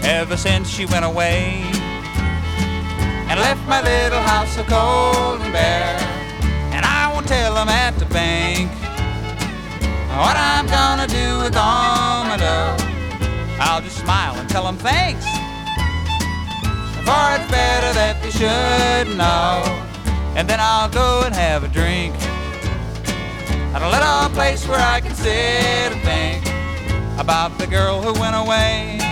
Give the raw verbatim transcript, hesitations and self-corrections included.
ever since she went away and left my little house so cold and bare. And I won't tell them at the bank what I'm gonna do with all my dough. I'll just smile and tell them thanks, for it's better that they should know. And then I'll go and have a drink at a little place where I can sit and think about the girl who went away.